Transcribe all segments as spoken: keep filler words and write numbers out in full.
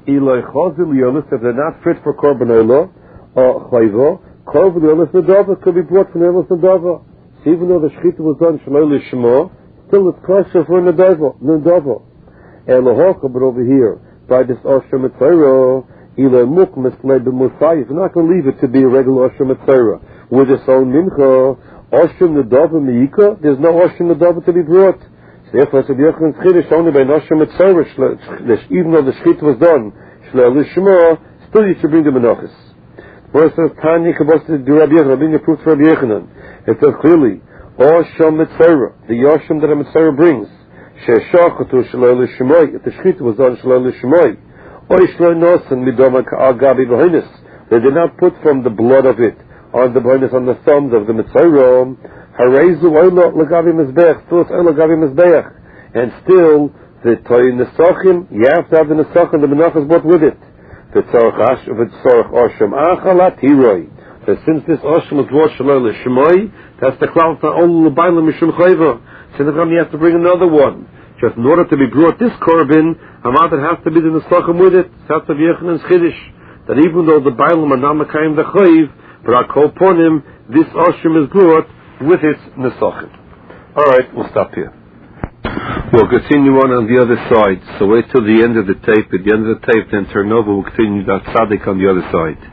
Eloi chazil yolis, if they're not fit for korban olah or chayva, korban yolis nadava could be brought from yolis nadava. So even though the shechita was done shaloi lishma, still it's kosher for nadava. Nadava. Elohocha, but over here, by this osher mitzvah, Eloi muk mislei b'musayif, you're not going to leave it to be a regular osher mitzvah. With its own mincha, osher nadava meika, there's no osher nadava to be brought. Therefore, so Yochanan Chiddush only by Nosher Mitzvah, even though the Shechita was done, Shlei Lishma, still you should bring the Menachos. Where it says, Tanya Kabbalah to Rabbi Yochanan, Rabbi Yochanan proves for Rabbi Yochanan. It says clearly, Osham Mitzvah, the Yosham that a Mitzvah brings, She'eshachatu Shlei Lishma, if the Shechita was done Shlei Lishma, Oy Shlei Nosan Midoma Ka'al Gabi B'Hoinis, they did not put from the blood of it on the B'Hoinis, on the thumbs of the Mitzvah, Harezu oilo legavi mizbeach, still it's oilo legavi mizbeach, and still the toy nesachim, you have to have the nesachim, the menachos brought with it. The tzorach ash, the tzorach osham achalat hiroi. So since this osham is brought shaloi l'shemoi, that's the cloud for all l'bayla mishum chayva. So the you have to bring another one. Just in order to be brought this korban, amad it has to be the nesachim with it. That's the Yechanan's chiddush. That even though the bayla manam the chayv, but I call upon him, this osham is brought with its nesachim. Alright, we'll stop here. We'll continue on on the other side. So wait till the end of the tape. At the end of the tape, then turn over. We'll continue that tzaddik on the other side.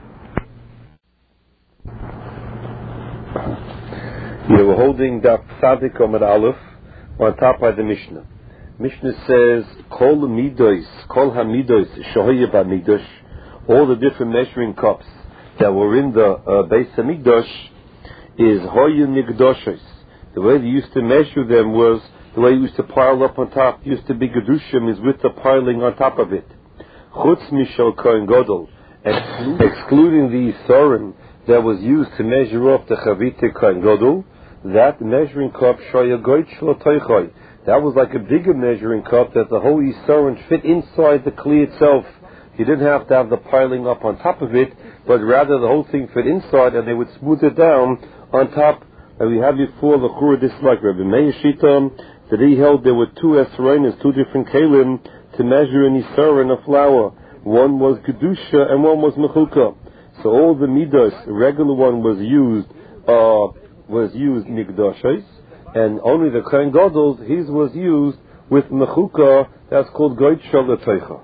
Yeah, we're holding that tzaddik Amud Aleph on top by the Mishnah. Mishnah says, Kol midos, Kol hamidos, shohaya b'mikdash, all the different measuring cups that were in the uh, Beis Hamikdash, is hoyu nigdoshes. The way they used to measure them was the way they used to pile up on top. Used to be gedushim, is with the piling on top of it. Chutz mishal kohen gadol, excluding the isorim that was used to measure up the chavite kohen gadol. That measuring cup shoya goit shlotoichoi. That was like a bigger measuring cup that the whole isorim fit inside the kli itself. You didn't have to have the piling up on top of it, but rather the whole thing fit inside, and they would smooth it down on top. And we have before the Chura this like Rabbi Meir Shita, that he held there were two esrainas, two different kalim to measure an isar and a flour. One was kedusha and one was mechukah. So all the midas, the regular one was used, uh, was used migdashos, and only the kohen gadol, his was used with mechukah. That's called goit shalateicha.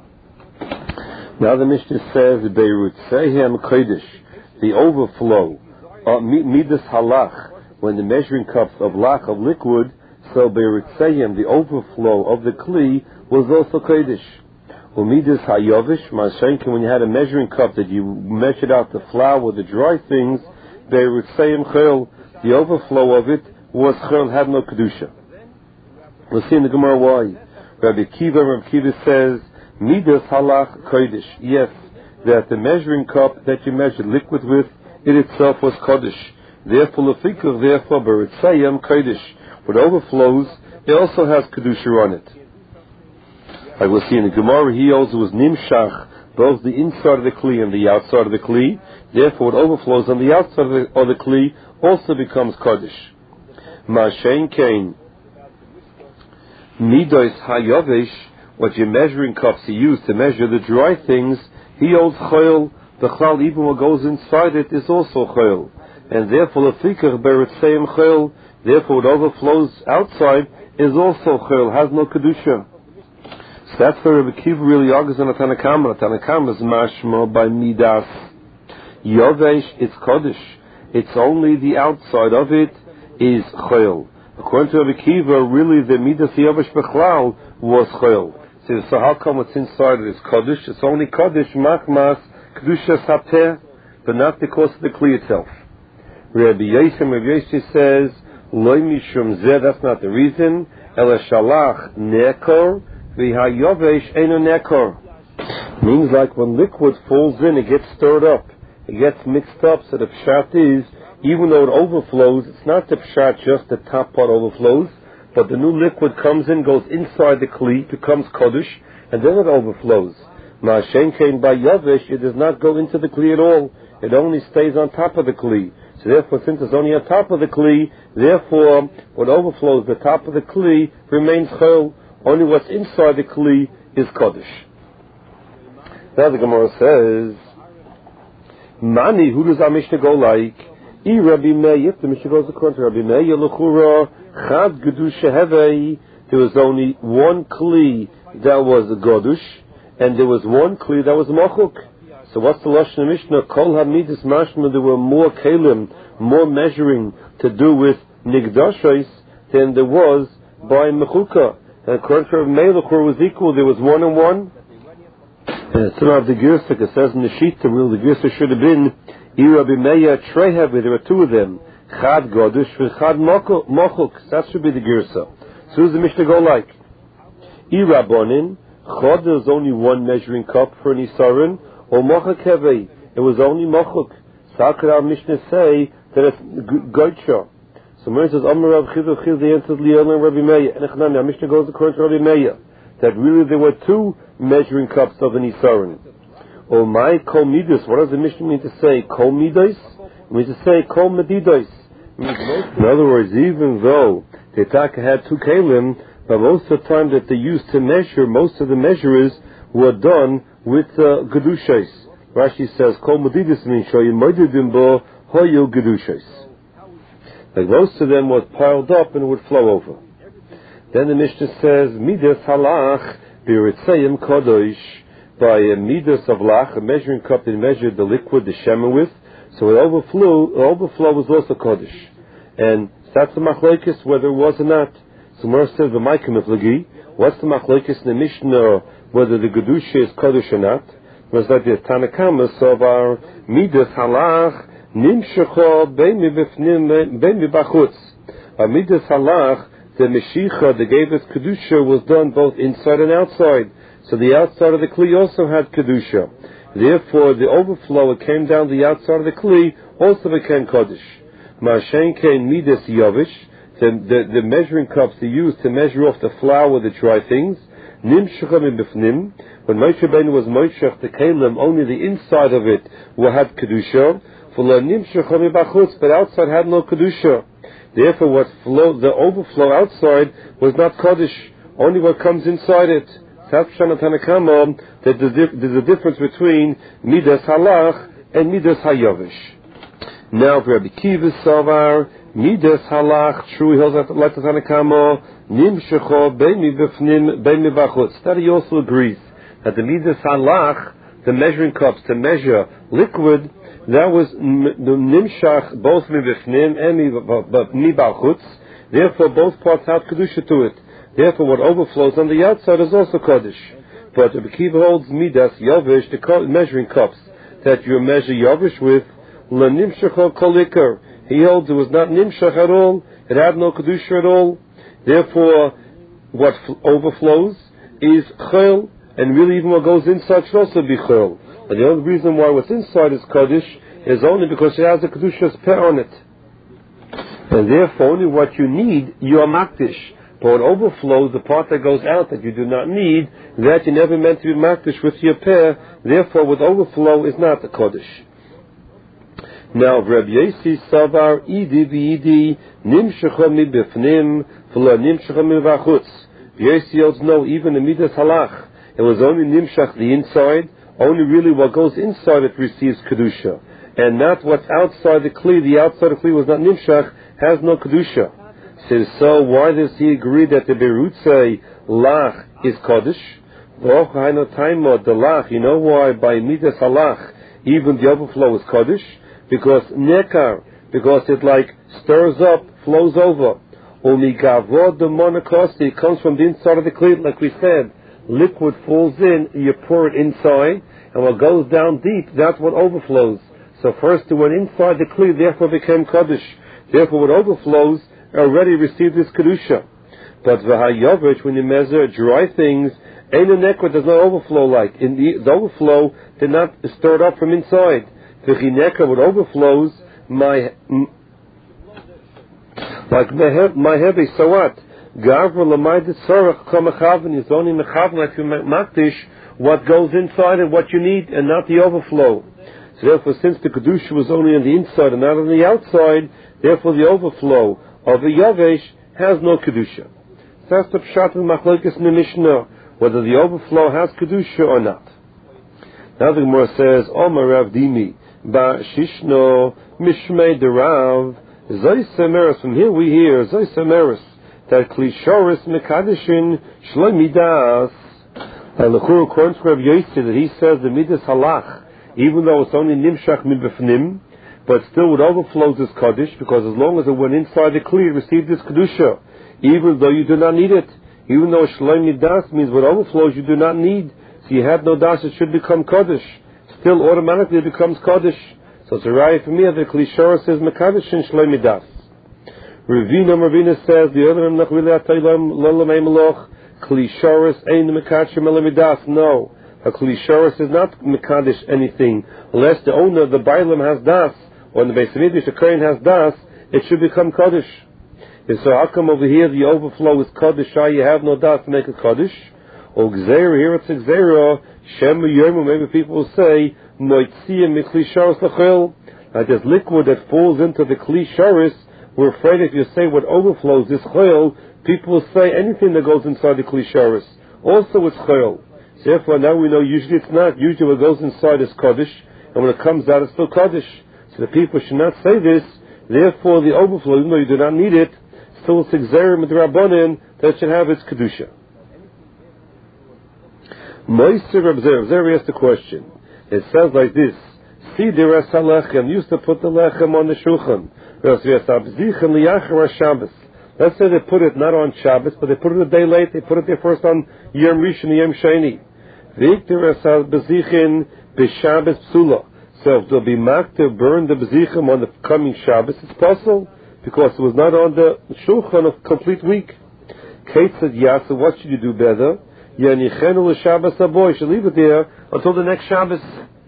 Now the Mishnah says Beirut Sehem Kodesh, the overflow. Uh, midas halach, when the measuring cups of lach, of liquid, so beritzayim, the overflow of the kli, was also kodesh. Umidas hayovish, mashenkin, when you had a measuring cup that you measured out the flour, the dry things, beritzayim chel, the overflow of it was chel, had no kedusha. We'll see in the Gemara why. Rabbi Kiva, Rabbi Kiva says, midas halach kodesh. Yes, that the measuring cup that you measured liquid with, it itself was Kodesh. Therefore, Lefikach, therefore, Beritzayim Kodesh. What overflows, it also has Kedusha on it. Like we'll see in the Gemara, he also was Nimshach, both the inside of the Kli and the outside of the Kli. Therefore, what overflows on the outside of the, of the Kli also becomes Kodesh. Ma'ashein Kain, Midos Hayovish, what your measuring cups you use to measure the dry things, he holds Choyel. The chal, even what goes inside it, is also chayil, and therefore the fikach beritzayim chayil. Therefore, what overflows outside is also chayil, has no kedusha. So that's where Rabbi Kiva really argues on the Tanakama. The Tanakama is mashma by midas yovesh. It's kodesh. It's only the outside of it is chayil. According to Rabbi Kiva, really the midas yovesh bechlal was chayil. So, so how come what's inside it is kodesh? It's only kodesh machmas Kedusha Sapteh, but not because of the Kli itself. Rabbi Yosem, Rabbi Yosem says, Loi Mishum Zeh, that's not the reason. Ela Shalach Nekor, V'hayovesh Eino Nekor. Means like when liquid falls in, it gets stirred up. It gets mixed up, so the pshat is, even though it overflows, it's not the pshat, just the top part overflows, but the new liquid comes in, goes inside the Kli, becomes Kodesh, and then it overflows. Ma'ashen came by Yavish, it does not go into the Kli at all. It only stays on top of the Kli. So therefore, since it's only on top of the Kli, therefore, what overflows the top of the Kli remains Chol. Only what's inside the Kli is Kodesh. Now the Gemara says, Mani, who does our Mishnah go like? I Rabbi Meir, if the Mishnah goes according to Rabbi Meir, L'chura, Chad Gedusha Hevei, there was only one Kli that was a Godush, and there was one Kli that was Mochuk. So what's the Lashon of Mishnah? Kol HaMidas Mashma, there were more Kalim, more measuring to do with Nigdashos than there was by Mechuka. And according to Rabbi Meir, L'chura was equal, there was one and one. And some of the Girsa, it says in the Shita rule, the Girsa should have been Rabbi Meir Trehevi, there are two of them. Chad Godush and Chad Mochuk. That should be the Girsa. So does the Mishnah go like? I Rabbonin, Chod, there was only one measuring cup for an Isarin, or Mochuk Hevei, it was only Mochuk. So how could our Mishnah say that it's Goitsha? So Mary says, Amar Rav Chiv Chiv, the answer is Liel and Rabbi Meir. And Echnami, our Mishnah goes according to Rabbi Meir, that really there were two measuring cups of an Isarin. Oh my kol midos, what does the Mishnah mean to say? Kol midos? It means to say kol medidos. In other words, even though the Taka had two kalim, but most of the time that they used to measure, most of the measures were done with uh, gedushos. Rashi says kol medidos means shoyim moedim bo hoyu gedushos. Like most of them was piled up and it would flow over. Then the Mishnah says midas halach b'ritzayim kadosh. By a midas of lach, a measuring cup that measured the liquid, the shemen with, so it overflew, the overflow was also kodesh. And that's the machlokes whether it was or not. So Mor says the Maikim Iflagi, what's the machlokes in the Mishnah whether the gedusha is kodesh or not? Was that the Tanakama of our midas halach nimshecho bein mibifnim bein mibachutz. A midas halach, the meshicha, the gave us kedusha, was done both inside and outside. So the outside of the Kli also had Kedusha. Therefore, the overflow, it came down the outside of the Kli, also became Kodesh. Ma'ashen came Midas Yavish, the, the, the measuring cups they used to measure off the flour, the dry things. Nim Shechem Bifnim, when Moshe Rabbeinu was Moshech, the Kalim, only the inside of it had Kedusha. For Nim Shechem Bachutz, but outside had no Kedusha. Therefore, what flowed, the overflow outside was not Kodesh, only what comes inside it. That there's a difference between Midas Halach and Midas Hayavish. Now, for Rabbi Kiva Savar, Midas Halach, true, he holds like the Tanakama, Nimshecho, Beimi Bifnim, Beimi Bachutz. That he also agrees that the Midas Halach, the measuring cups to measure liquid, that was the Nimshach, both Mi Bifnim and Mi Bachutz. Therefore, both parts have Kedusha to it. Therefore, what overflows on the outside is also Kodesh. But Rabbi Kiva holds Midas Yavish, the measuring cups that you measure Yavish with, LaNimshach Kolikar. He holds it was not Nimshach at all, it had no Kedusha at all. Therefore, what f- overflows is Chel, and really even what goes inside should also be Chel. But the only reason why what's inside is Kodesh is only because it has a Kedusha's peh on it. And therefore, only what you need, you are Makdish. But what overflows, the part that goes out that you do not need, that you never meant to be makdish with your pair, therefore with overflow is not a kodesh. Now, Reb Yesi Savar, Idi V'idi, Nimshecha Mi Bifnim, V'la Nimshecha Mi V'achutz. Yesi holds no, even the Midas Halach, it was only Nimshach, the inside, only really what goes inside it receives Kedusha. And not what's outside the Kli, the outside of the Kli was not Nimshach, has no Kedusha. Says, so why does he agree that the Berutze Lach is Kodesh? The Lach, you know why by Midas Halach even the overflow is Kodesh? Because Nekar, because it like stirs up, flows over. Umigavod the monocosti, it comes from the inside of the Kli, like we said. Liquid falls in, you pour it inside, and what goes down deep, that's what overflows. So first it went inside the Kli, therefore became Kodesh. Therefore what overflows already received this Kedusha. But V'hayavish, when you measure dry things, Ein Nekra does not overflow like. In the, the overflow did not stir it up from inside. V'chinekra, what overflows, my, like my heavy, so what? Gavra l'maydet tzorach k'mechaven, is only mechaven, like you makdish, what goes inside and what you need, and not the overflow. So therefore, since the Kedusha was only on the inside and not on the outside, therefore the overflow of the Yavesh has no Kedusha. That's the Pshat and Machlokes in the Mishnah, whether the overflow has Kedusha or not. Now the Gemara says, Omar Rav Dimi, Ba Shishno Mishmei Derav, Zay Semeris. From here we hear Zay Semeris that Klishoris Mekadishin Shloimidas. And the Chur according to Rav Yossi that he says the Midas Halach, even though it's only Nimshach Mibefnim, but still it overflows this Kaddish, because as long as it went inside the Kli, it received this Kedusha, even though you do not need it. Even though Shloimidas means what overflows you do not need. So you have no das, it should become Kaddish. Still automatically it becomes Kaddish. So it's a raya for me that Klishoris says Mekadosh and Shloimidas. Ravina Ravina says the other Nachvili Ataylam Lalamay Maloch Klishoris ain't Mekadosh Melamidas. No, a Klishoris is not Mekadosh anything unless the owner, the Bailam, has das, or the Beis Midrash, the Kohen has das. It should become Kaddish. And so how come over here the overflow is Kaddish? You have no das to make it Kaddish. Or Gzeira, here it's Gzeira, Shem Yomu, maybe people will say, Noitzia Mikli Sharis Lachil. Like there's liquid that falls into the Kli Sharis. We're afraid if you say what overflows is Chayil, people will say anything that goes inside the Kli Sharis. Also it's Chayil. Therefore now we know usually it's not. Usually what goes inside is Kaddish, and when it comes out it's still Kaddish. So the people should not say this. Therefore the overflow, even though you do not need it, still it's Gzeira Midrabanan that should have its Kedusha. Moiser Rabzer, Rabzer asked the question. It says like this: See, there is lechem. Used to put the lechem on the shulchan. Let's say they put it not on Shabbos, but they put it a day late. They put it there first on Yom Rishon, Yom Sheni. So if they'll be marked to burn the bezichim on the coming Shabbos, it's possible because it was not on the shulchan of complete week. Kate said, "Yasa, what should you do better? Yanichenu l'Shabbos aboy. Should leave it there until the next Shabbos."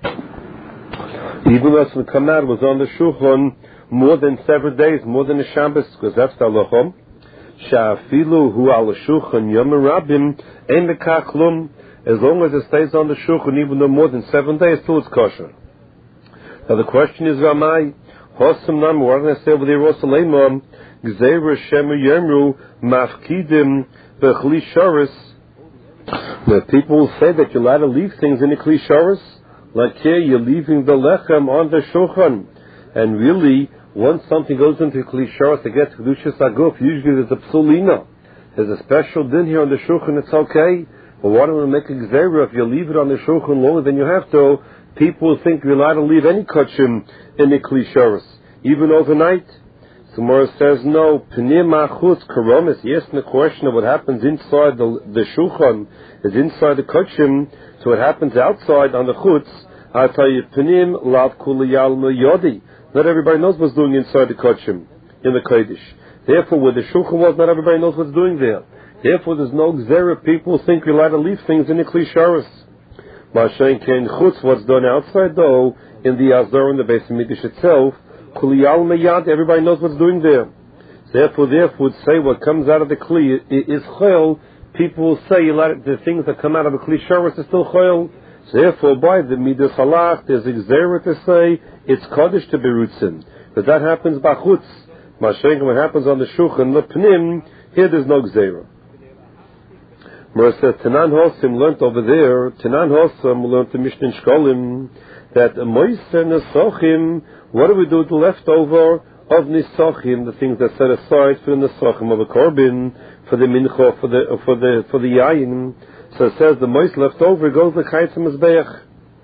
Even though the command was on the shulchan more than seven days, more than the Shabbos, because that's the halachah. Sha'afilu hu al shulchan yom rabim ein lekach klum. As long as it stays on the shulchan, even though more than seven days, still it's kosher. Now the question is, Ramai, hosam nam, what did I say over there? Rosalemam, gzeira shemu yemru mafkidim bechli sharis. The people will say that you're allowed to leave things in the Kli Sharis. Like here, you're leaving the lechem on the shulchan. And really, once something goes into Kli Sharis, it gets Kedushas Aguf. Usually there's a psulina. There's a special din here on the shulchan, it's okay. But why don't we make a gzeira? If you leave it on the shulchan longer than you have to, people will think you're allowed to leave any kachim in the Kli Sharis, even overnight. Gemara says no. Pnei machutz karomis. Yes, and the question of what happens inside the the shulchan is inside the kachim. So what happens outside on the chutz? I tell you, pnim lav kuliyal yodi. Not everybody knows what's doing inside the kachim in the kodesh. Therefore, where the shulchan was, not everybody knows what's doing there. Therefore, there's no gzera. People think you're allowed to leave things in the Kli Sharis. Mashen ken chutz. What's done outside though in the azor in the Beis Midrash itself. Kuliyal meyad, everybody knows what's doing there. Therefore, therefore, would say what comes out of the Kli is chayil. People will say the things that come out of the Kli Sharis is still chayil. Therefore, by the Midas Halach, there's a gzeira to say it's Kaddish to be rutzin. But that happens by chutz. Mashenk, what happens on the shulchan, the pnim, here there's no gzeira. Mara says, Tanan Hosim learnt over there, Tanan Hosim learnt the Mishnah in Shkolim, that Moiser Nesochim, what do we do with the leftover of Nesochim, the things that set aside for the Nesochim of the Korbin, for the Mincha, for the for the for the Yayin? So it says the Mois leftover goes to Chayes HaMizbeach.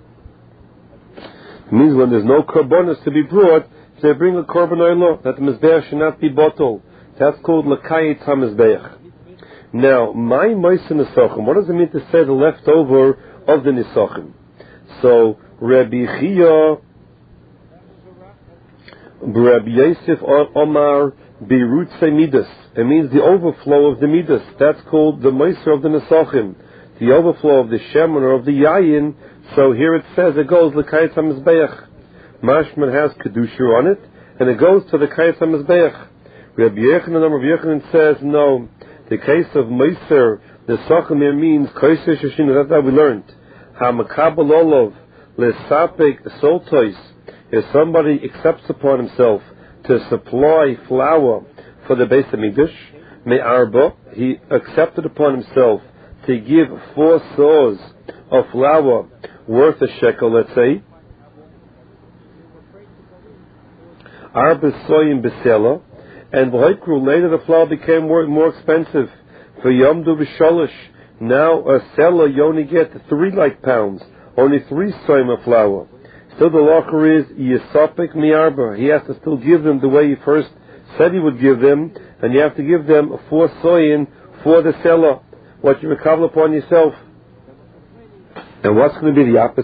It means when there's no Korbanos to be brought, they bring a Korban Oilo, that the Mizbeach should not be bottled. That's called L'Chayes HaMizbeach. Now, my Mois Nesochim, what does it mean to say the leftover of the Nesochim? So Rabbi Chia, Rabbi Yosef Omar Beirut Midas. It means the overflow of the Midas. That's called the Moiser of the Nesochim. The overflow of the Shemen or of the Yayin. So here it says it goes L'Kayis HaMizbeach. Mashman has Kedusha on it, and it goes to the Kayis HaMizbeach. Rabbi Yechanan, Rabbi Yechanan says no. The case of Moiser, the Nesochim here means Kosesh Shishinu. That's how we learned. HaMakabel Olov L'Sapek Soltois. If somebody accepts upon himself to supply flour for the Beis Hamikdash, Me'arba, he accepted upon himself to give four saws of flour worth a shekel, let's say. Arba soyim besela, and v'hoikru, later the flour became more, more expensive. For yomdu v'sholish, now a seller you only get three like pounds, only three soyim of flour. Still the locker is yisopik miarba. He has to still give them the way he first said he would give them, and you have to give them four soyin for the seller, what you recover upon yourself. And what's going to be the opposite?